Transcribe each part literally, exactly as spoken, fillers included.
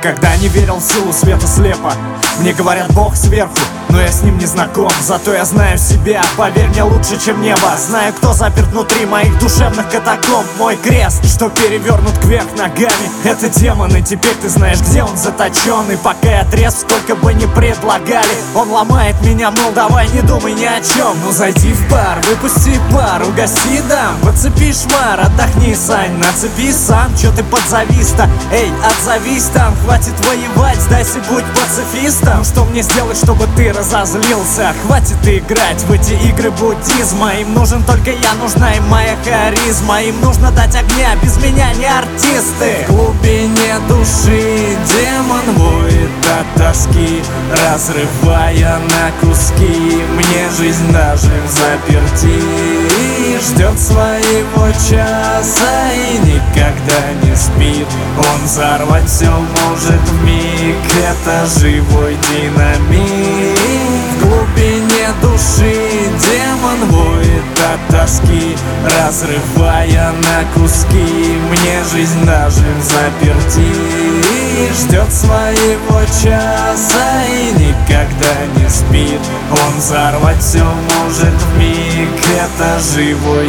Никогда не верил в силу света слепо. Мне говорят, Бог сверху, но я с ним не знаком. Зато я знаю себя, поверь мне, лучше, чем небо. Знаю, кто заперт внутри моих душевных катакомб. Мой крест, что перевернут кверх ногами, это демон, и теперь ты знаешь, где он заточен. И пока я трезв, сколько бы ни предлагали, он ломает меня, мол, давай не думай ни о чем. Ну зайди в бар, выпусти пар, угости дам, подцепи шмар, отдохни, Сань, нацепи сам, чё ты подзавис-то? Эй, отзовись там, хватит воевать, сдайся, будь пацифистом. Ну что мне сделать, чтобы ты разозлился? Хватит играть в эти игры буддизма. Им нужен только я, нужна им моя харизма. Им нужно дать огня, без меня не артисты. В глубине души демон воет от тоски, разрывая на куски. Мне жизнь даже в заперти ждет своего часа и никогда не спит. Он взорвать все может вмиг, это живой динамит. В глубине души демон воет от тоски, разрывая на куски. Мне жизнь даже в заперти ждет своего часа и никогда не спит. Он взорвать все может вмиг, это живой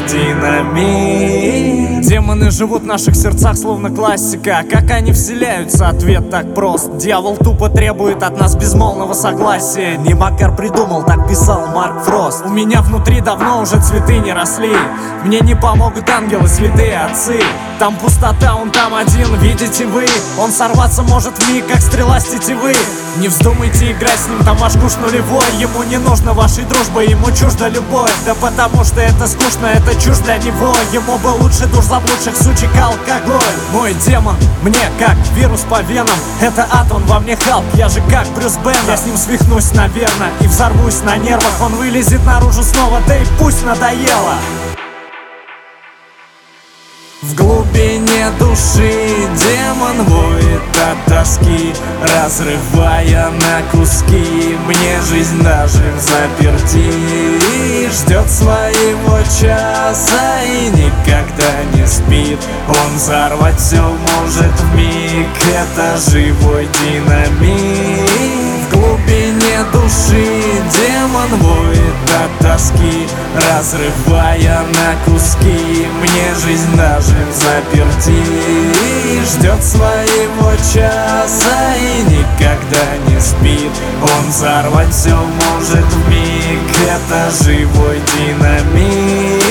динамит. Демоны живут в наших сердцах, словно классика. Как они вселяются, ответ так прост. Дьявол тупо требует от нас безмолвного согласия. Не Макар придумал, так писал Марк Фрост. У меня внутри давно уже цветы не росли. Мне не помогут ангелы, святые отцы. Там пустота, он там один, видите вы. Он сорваться может вмиг, как стрела с тетивы. Не вздумайте играть с ним, там ваш куш нулевой. Ему не нужно вашей дружбы, ему чужда любовь. Да потому что это скучно, это чушь для него. Ему бы лучше душ заблудших сучек алкоголь. Мой демон мне как вирус по венам. Это ад, он во мне Халк, я же как Брюс Беннер. Я с ним свихнусь, наверное, и взорвусь на нервах. Он вылезет наружу снова, да и пусть надоело. В глубине души демон воет от тоски, разрывая на куски. Мне жизнь даже в заперти ждет своего часа и никогда не спит. Он взорвать все может вмиг, это живой динамит. В глубине души демон воет от тоски, разрывая на куски. Мне жизнь даже в заперти ждет своего часа и никогда не спит. Он взорвать все может вмиг, это живой динамит.